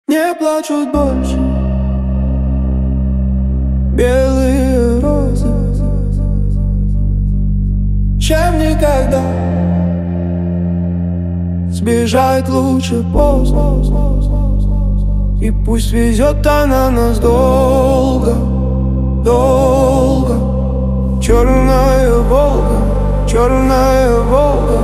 Не плачут больше белые розы, чем никогда. Сбежать лучше поздно, и пусть везет она нас долго, долго. Черная Волга, черная Волга.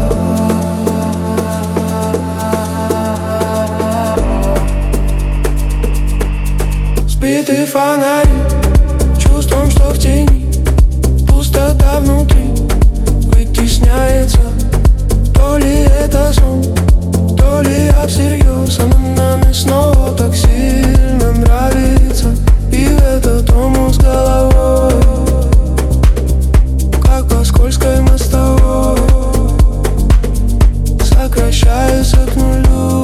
Сбитый фонарь, чувством, что в тени пустота внутри вытесняется. То ли это сон, то ли я всерьез. Она нами снова так сильно нравится, и в этот омут с головой, как по скользкой мостовой, сокращается к нулю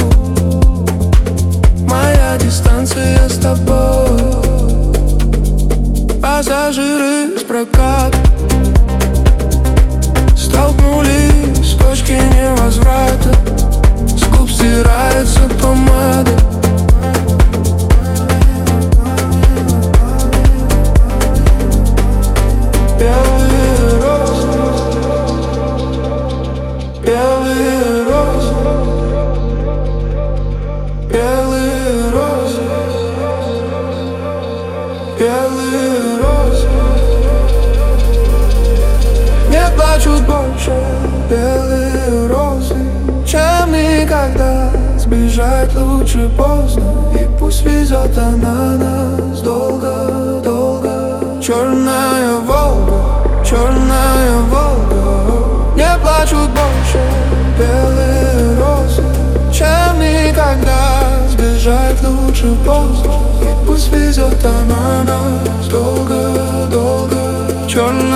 моя дистанция с тобой. Пассажиры с проката столкнулись в точке невозврата. С губ стирается помада. Белые розы, белые розы, белые розы, белые розы. Не плачут больше белые розы, чем никогда. Сбежать лучше поздно, и пусть везет она нас долго, долго. Черная Волга, черная Волга. Не плачут больше белые розы, чем никогда. Сбежать лучше поздно, и пусть везет она нас долго, долго. Черная